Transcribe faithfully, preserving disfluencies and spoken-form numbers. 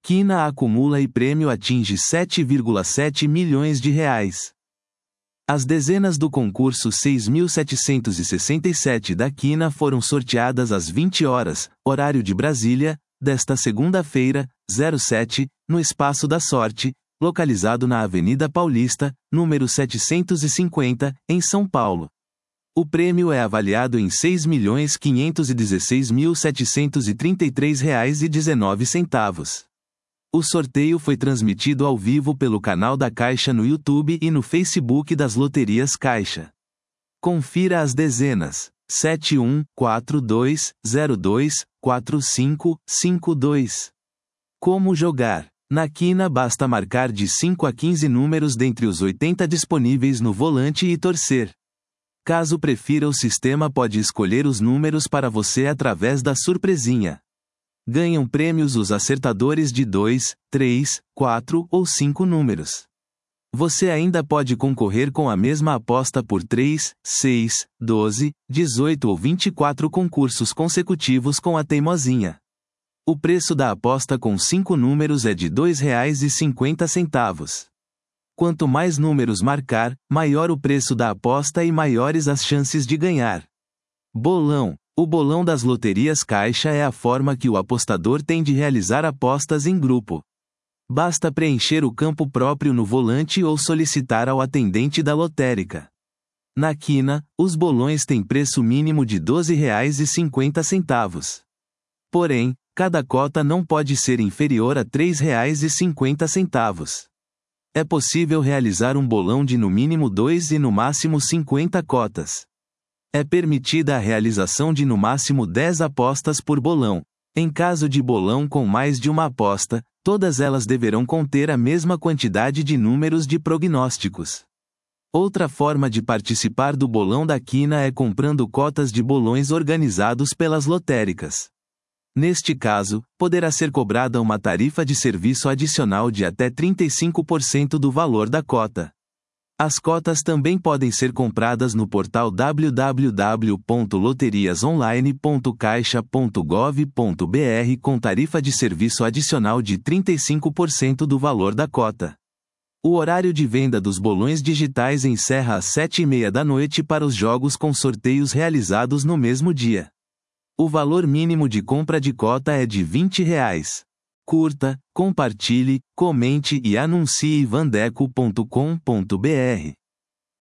Quina acumula e prêmio atinge sete vírgula sete milhões de reais. As dezenas do concurso seis mil setecentos e sessenta e sete da Quina foram sorteadas às vinte horas, horário de Brasília, desta segunda-feira, zero sete, no Espaço da Sorte, localizado na Avenida Paulista, número setecentos e cinquenta, em São Paulo. O prêmio é avaliado em seis milhões quinhentos e dezesseis mil setecentos e trinta e três reais e dezenove centavos. O sorteio foi transmitido ao vivo pelo canal da Caixa no YouTube e no Facebook das Loterias Caixa. Confira as dezenas: sete um, quatro dois, zero dois, quatro cinco, cinco dois. Como jogar? Na Quina basta marcar de cinco a quinze números dentre os oitenta disponíveis no volante e torcer. Caso prefira, o sistema pode escolher os números para você através da surpresinha. Ganham prêmios os acertadores de dois, três, quatro ou cinco números. Você ainda pode concorrer com a mesma aposta por três, seis, doze, dezoito ou vinte e quatro concursos consecutivos com a teimosinha. O preço da aposta com cinco números é de dois reais e cinquenta centavos. Quanto mais números marcar, maior o preço da aposta e maiores as chances de ganhar. Bolão. O bolão das Loterias Caixa é a forma que o apostador tem de realizar apostas em grupo. Basta preencher o campo próprio no volante ou solicitar ao atendente da lotérica. Na Quina, os bolões têm preço mínimo de doze reais e cinquenta centavos. Porém, cada cota não pode ser inferior a três reais e cinquenta centavos. É possível realizar um bolão de no mínimo dois e no máximo cinquenta cotas. É permitida a realização de no máximo dez apostas por bolão. Em caso de bolão com mais de uma aposta, todas elas deverão conter a mesma quantidade de números de prognósticos. Outra forma de participar do bolão da Quina é comprando cotas de bolões organizados pelas lotéricas. Neste caso, poderá ser cobrada uma tarifa de serviço adicional de até trinta e cinco por cento do valor da cota. As cotas também podem ser compradas no portal w w w ponto loterias online ponto caixa ponto gov ponto b r com tarifa de serviço adicional de trinta e cinco por cento do valor da cota. O horário de venda dos bolões digitais encerra às sete e meia da noite para os jogos com sorteios realizados no mesmo dia. O valor mínimo de compra de cota é de vinte reais. Curta, compartilhe, comente e anuncie vandeco ponto com ponto b r.